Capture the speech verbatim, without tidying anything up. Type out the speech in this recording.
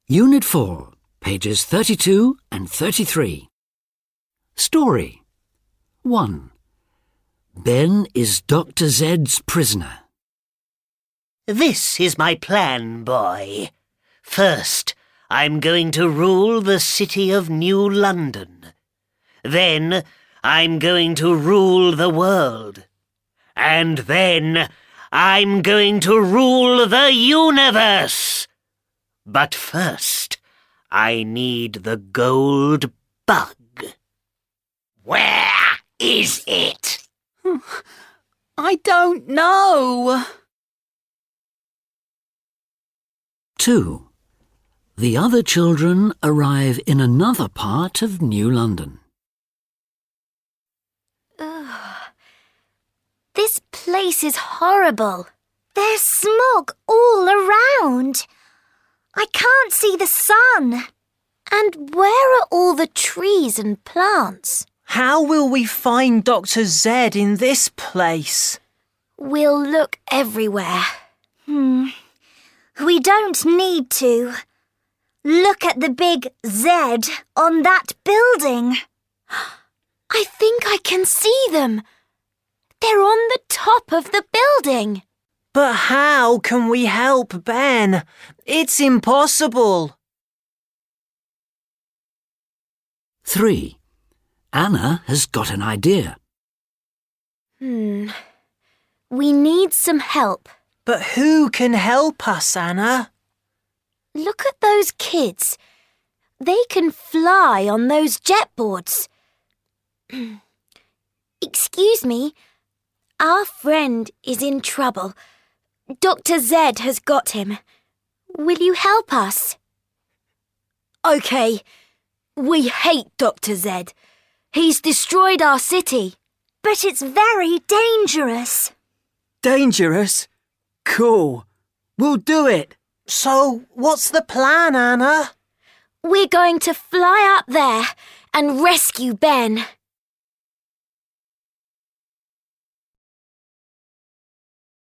Unit four, pages thirty-two and thirty-three. Story. one. Ben is Doctor Zed's prisoner. This is my plan, boy. First, I'm going to rule the city of New London. Then, I'm going to rule the world. And then, I'm going to rule the universe. But first, I need the gold bug. Where is it? I don't know. two. The other children arrive in another part of New London. Ugh. This place is horrible. There's smog all around. I can't see the sun. And where are all the trees and plants? How will we find Doctor Zed in this place? We'll look everywhere. Hmm. We don't need to. Look at the big Z on that building. I think I can see them. They're on the top of the building. But how can we help Ben? It's impossible. three. Anna has got an idea. Hmm. We need some help. But who can help us, Anna? Look at those kids. They can fly on those jetboards. Excuse me. Our friend is in trouble. Doctor Zed has got him. Will you help us? OK. We hate Doctor Zed. He's destroyed our city. But it's very dangerous. Dangerous? Cool. We'll do it. So, what's the plan, Anna? We're going to fly up there and rescue Ben.